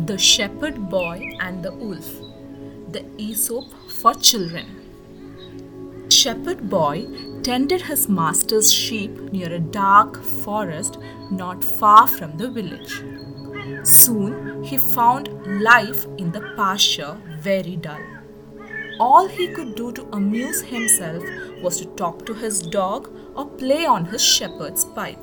The Shepherd Boy and the Wolf. The Aesop for Children. Shepherd Boy tended his master's sheep near a dark forest not far from the village. Soon he found life in the pasture very dull. All he could do to amuse himself was to talk to his dog or play on his shepherd's pipe.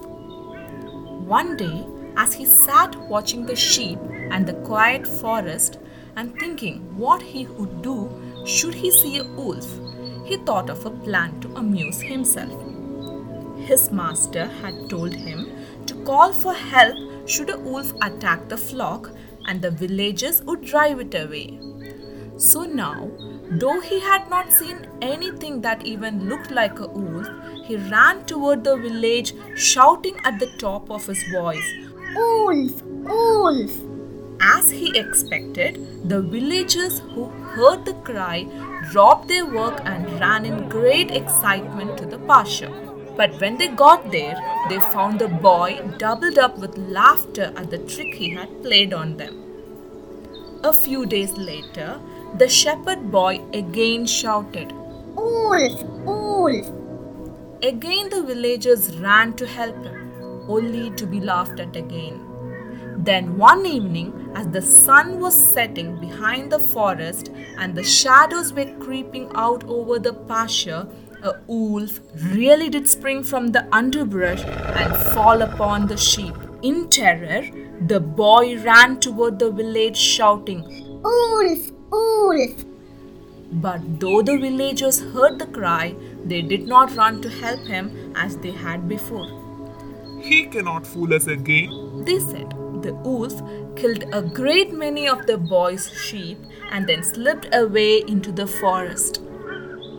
One day, as he sat watching the sheep and the quiet forest and thinking what he would do should he see a wolf, he thought of a plan to amuse himself. His master had told him to call for help should a wolf attack the flock, and the villagers would drive it away. So now, though he had not seen anything that even looked like a wolf, he ran toward the village shouting at the top of his voice, "Wolf! Wolf!" As he expected, the villagers who heard the cry dropped their work and ran in great excitement to the pasture. But when they got there, they found the boy doubled up with laughter at the trick he had played on them. A few days later, the shepherd boy again shouted, "Wolf! Wolf!" Again the villagers ran to help him, only to be laughed at again. Then one evening, as the sun was setting behind the forest and the shadows were creeping out over the pasture, a wolf really did spring from the underbrush and fall upon the sheep. In terror, the boy ran toward the village shouting, "Wolf! Wolf!" But though the villagers heard the cry, they did not run to help him as they had before. "He cannot fool us again," They said. The wolf killed a great many of the boy's sheep and then slipped away into the forest.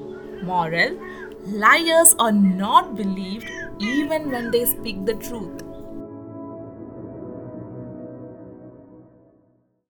Moral: liars are not believed even when they speak the truth.